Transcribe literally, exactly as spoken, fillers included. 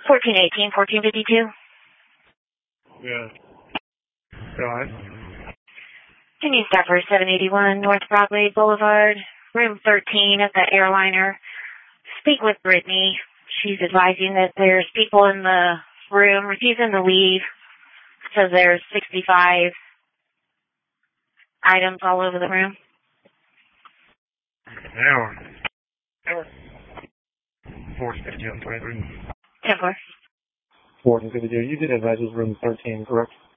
fourteen eighteen, fourteen fifty-two. Yeah. Go ahead. Can you stop for seven eighty-one North Broadway Boulevard, room thirteen of the airliner? Speak with Brittany. She's advising that there's people in the room refusing to leave. Says there's sixty-five items all over the room. Hour. Hour. fourteen fifty-two and twenty-three. ten four. fourteen fifty-two. You did advise this room thirteen, correct?